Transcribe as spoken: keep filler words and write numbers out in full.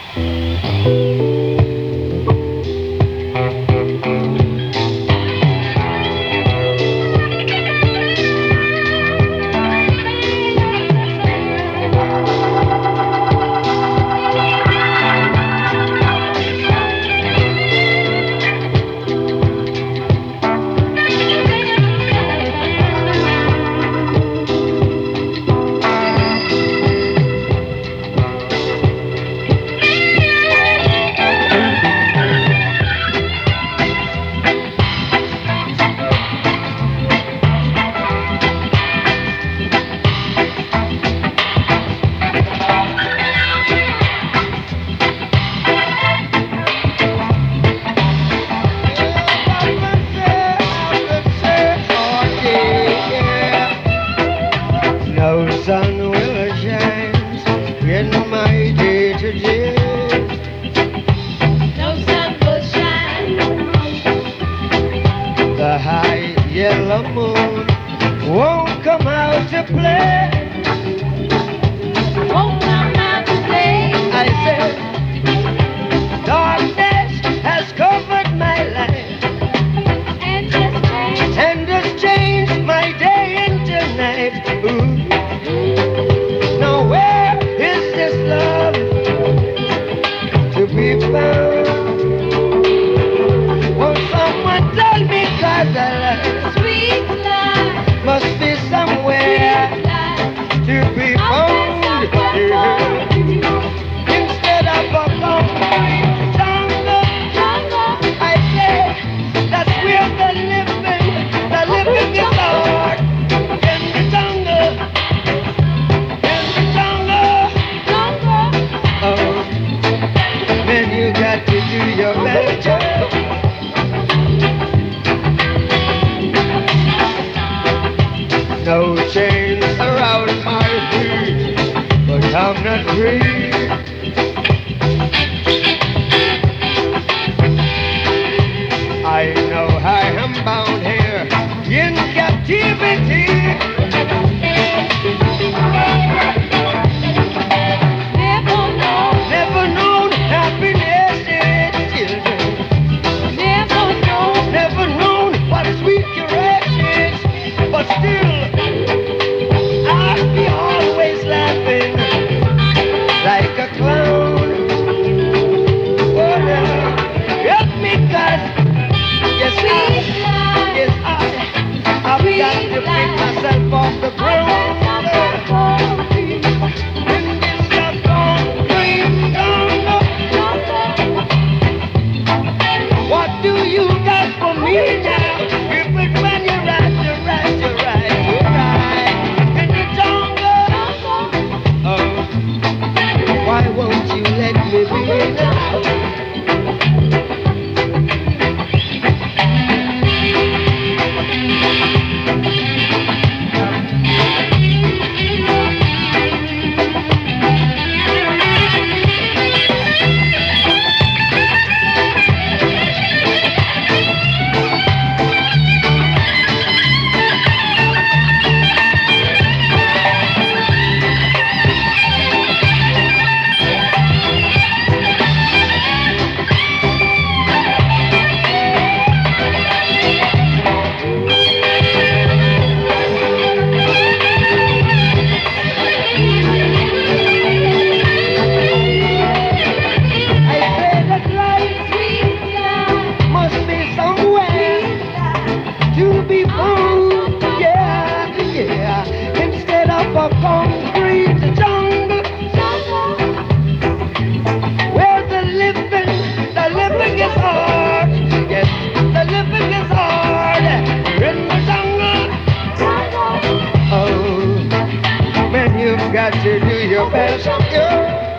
No sun will shine in my day to day. No sun will shine. The high yellow moon won't come out to play. Won't come out today. I said, darkness has covered my life And just change. and has changed my day into night. Ooh. Now where is this love to be found? Won't someone tell me, 'cause I love Sweet life. must be somewhere Sweet life. to be I'll found. bet someone for you. Instead of a concrete jungle, Jungle. I say that's where the living, the living is hard. In the jungle, in the jungle. Jungle. Oh, then you got to do your best. No chains around my feet, but I'm not free. I know I am bound here in captivity. Never know. Never known happiness in its children. Never know. Never known what sweet caress is. But still, I'll be always laughing like a clown. Oh, now, help me, 'cause yes, I, Sweet life. yes, I, I've got to pick myself off the ground. In this concrete jungle, what do you got for me now? If it's when you're right, you're right, you're right, you're right. In the jungle, oh, why won't you let me be now? I say that life must be somewhere to be found. Yeah, yeah. Instead of a concrete jungle where the living, the living is hard. Yes, the living is hard. In the jungle, oh, man, you've got to do your best. Yeah.